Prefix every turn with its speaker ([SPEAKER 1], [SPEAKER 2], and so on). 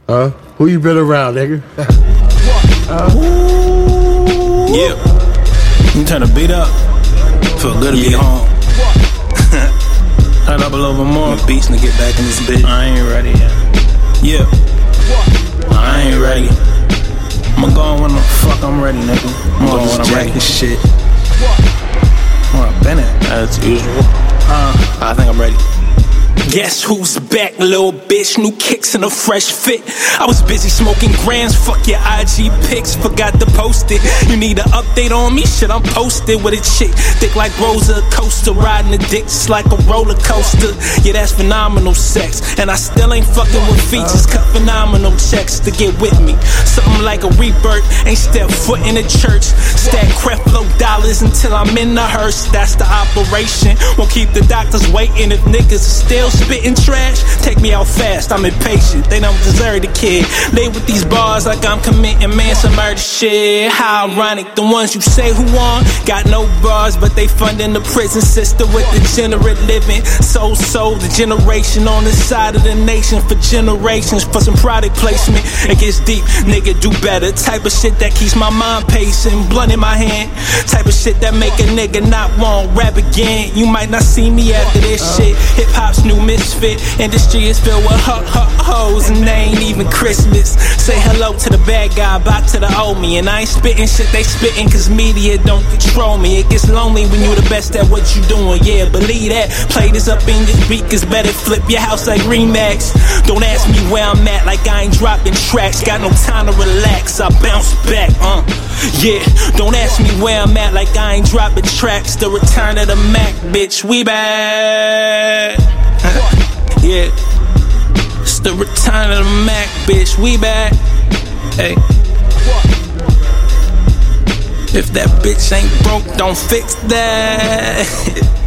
[SPEAKER 1] Huh? Who you been around, nigga?
[SPEAKER 2] Yeah. You turn the beat up. Feel good to be home. Turn up a little bit more. Beats to get back in this bitch. I ain't ready yet. Yeah. I ain't ready. I'ma go when the fuck I'm ready, nigga. I'm going when I'm ready. This shit. Where I've been at, as usual. I think I'm ready. Guess who's back, little bitch? New kicks and a fresh fit. I was busy smoking grams, fuck your IG pics, forgot to post it. You need an update on me? Shit, I'm posted with a chick thick like Rosa Coaster, riding the dick just like a roller coaster. Yeah, that's phenomenal sex, and I still ain't fucking with features. Cut phenomenal checks to get with me. Something like a rebirth, ain't step foot in the church. Stack Creflo dollars until I'm in the hearse. That's the operation. Won't keep the doctors waiting if niggas are still spitting trash. Take me out fast, I'm impatient. They don't deserve the kid. Lay with these bars like I'm committing manson murder shit. How ironic, the ones you say who won got no bars, but they funding the prison system with degenerate living. So the generation on the side of the nation for generations for some product placement. It gets deep, nigga, do better. Type of shit that keeps my mind pacing. Blunt in my hand. Type of shit that make a nigga not want rap again. You might not see me after this shit. Hip hop's new misfit. Industry is filled with hoes and they ain't even Christmas. Say hello to the bad guy, bye to the old me. And I ain't spitting shit they spitting cause media don't control me. It gets lonely when you the best at what you doing. Yeah, believe that. Play this up in your speakers, better flip your house like Remax. Don't ask me where I'm at like I ain't dropping tracks. Got no time to relax, I bounce back. Yeah, don't ask me where I'm at like I ain't dropping tracks. The return of the Mac, bitch, we back. Yeah, it's the return of the Mac, bitch, we back. Hey, if that bitch ain't broke, don't fix that.